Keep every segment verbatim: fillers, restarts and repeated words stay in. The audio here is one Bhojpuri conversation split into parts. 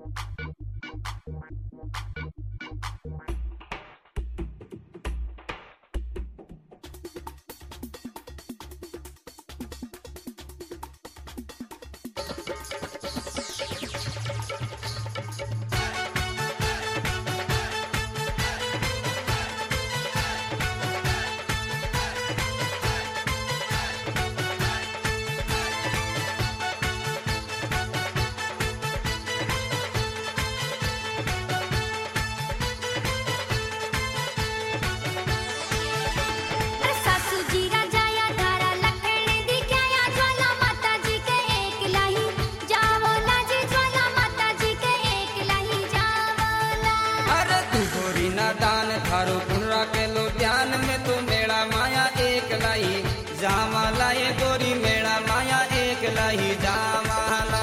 थारो पुनरा के लो ध्यान में तो मेरा माया एक लाई जामाला ये गोरी मेरा माया एक लाई जामाला।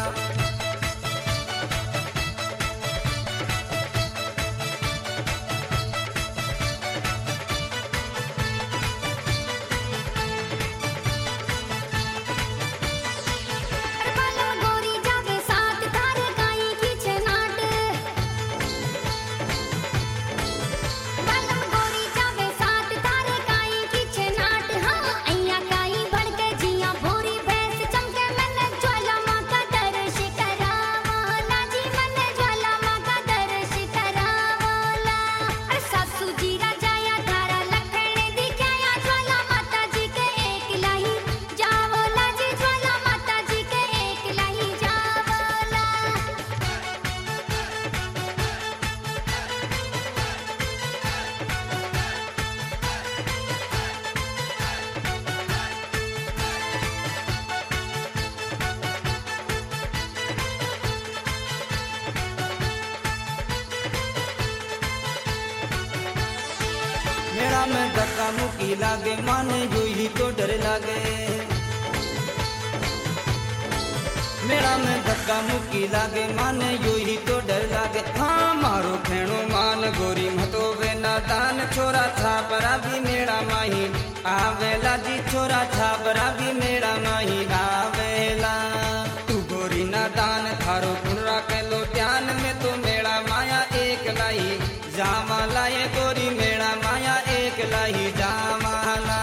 मेरा में धक्का मुक्की लागे माने जो ही तो डर लागे। मेरा में धक्का मुक्की लागे माने जो ही तो डर लागे। हाँ मारो खेणो मान गोरी मतो वे नादान छोरा छापरा भी मेरा माही आवेला जी छोरा छापरा भी मेरा माही आवेला। तू गोरी नादान थारो पुनरा के लो ध्यान में तो मेरा माया एक लाई जामाला ये गोरी मेरा माया एक लाई जामाला।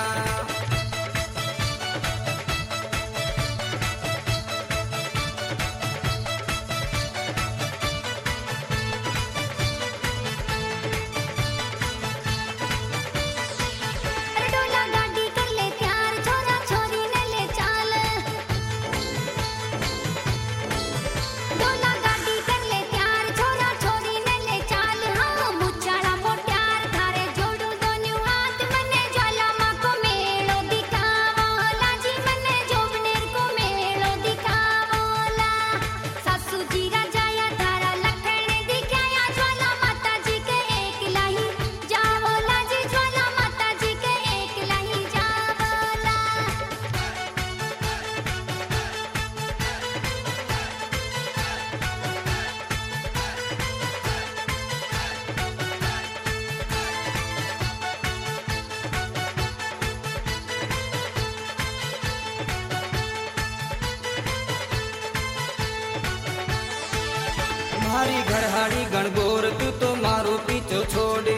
मारी घरहाड़ी गणगोर तू तो मारो पीछो छोड़े।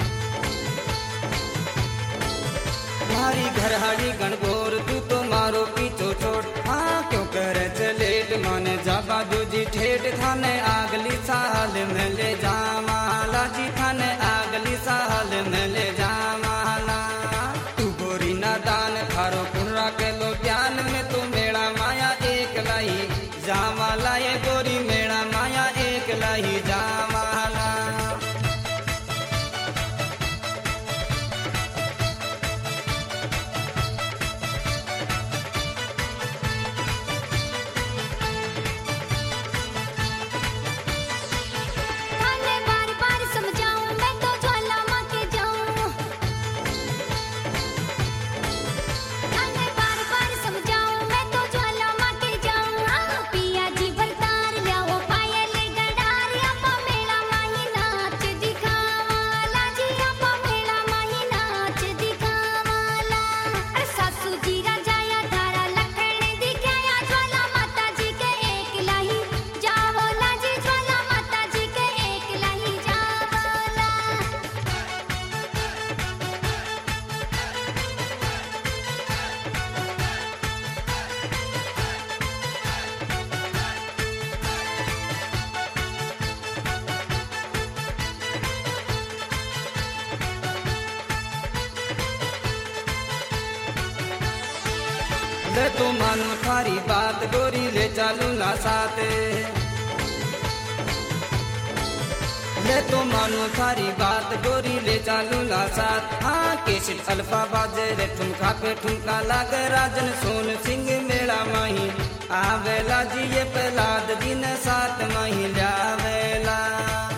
मारी घरहाड़ी गणगोर तू तो मारो पीछो छोड़। हाँ क्यों करे चलेट माने जाबा जो जी ठेठ थाने आगली साल में ले जा माला जी थाने आगली साल में ले जा माला। तू गोरी नादान थारो पुनरा के लो ज्ञान में तू मेरा माया एक लाई जामाला ये गोरी मेरा माया एक लाई जामाला। ले तो मानो थारी बात गोरी ले चालू ना साथ ले तो मानो थारी बात गोरी ले चालू ना साथ हाँ केसट अल्फा बाजे रे ठुमका पे ठुमका लागे राजन सोन सिंह मेला माही आवेला जी ये प्रहलाद दिन साथ माही लावेला।